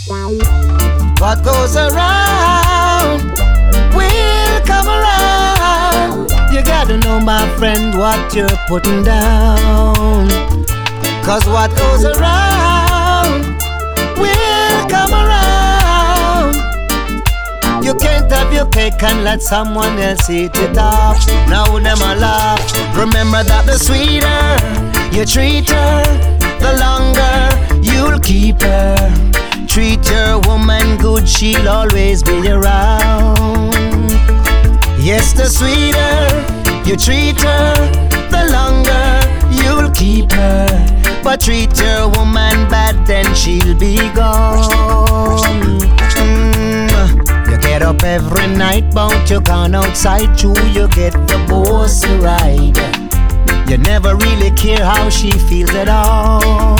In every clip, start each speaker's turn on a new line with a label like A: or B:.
A: What goes around will come around. You gotta know, my friend, what you're putting down. Cause what goes around will come around. You can't have your cake and let someone else eat it off. Now them a laugh. Remember that the sweeter you treat her, the longer you'll keep her. Treat your woman good, she'll always be around. Yes, the sweeter you treat her, the longer you'll keep her. But treat your woman bad, then she'll be gone. You get up every night, bout you gone outside, true, you get the boss to ride. You never really care how she feels at all.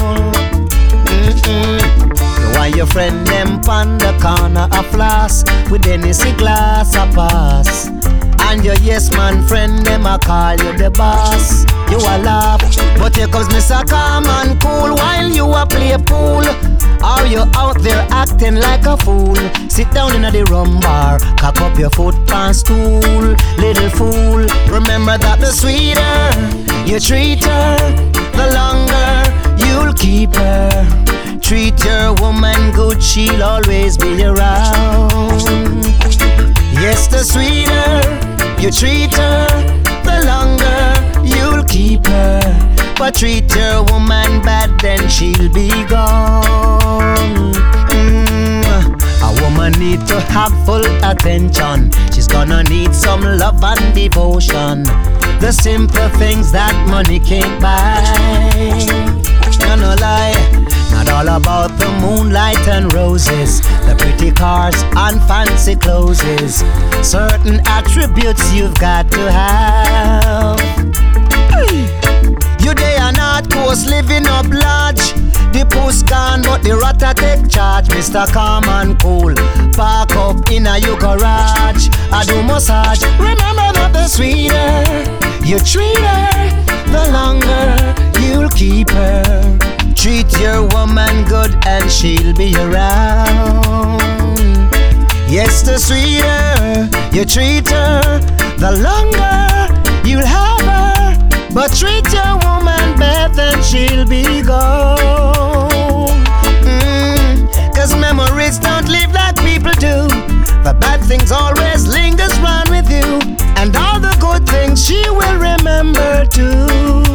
A: Why your friend them pon the corner a floss with Hennessy glass a pass. And your yes man friend them a call you the boss. You a laugh, but here comes Mr. Calm and Cool while you a play pool. Are you out there acting like a fool? Sit down in the rum bar, cock up your foot on stool. Little fool, remember that the sweeter you treat her, the longer you'll keep her. Treat your woman good, she'll always be around. Yes, the sweeter you treat her, the longer you'll keep her. But treat your woman bad, then she'll be gone. A woman need to have full attention. She's gonna need some love and devotion. The simple things that money can't buy. No lie, not all about the moonlight and roses, the pretty cars and fancy clothes. Certain attributes you've got to have. You day and not course living up large. The puss gone but the ratta take charge. Mr. Calm and Cool, park up in a your garage. I do massage. Remember that the sweeter you treat her, the longer you'll keep her. Treat your woman good and she'll be around. Yes, the sweeter you treat her, the longer you'll have her. But treat your woman bad and she'll be gone. Cause memories don't live like people do. The bad things always lingers round with you, and all the good things she will remember too.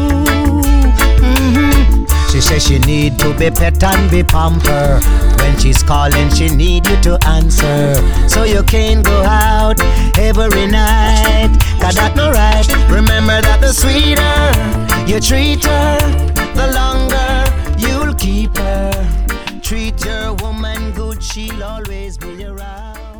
A: She says she need to be pet and be pampered. When she's calling, she need you to answer. So you can't go out every night, cause that no right. Remember that the sweeter you treat her, the longer you'll keep her. Treat your woman good, she'll always be around.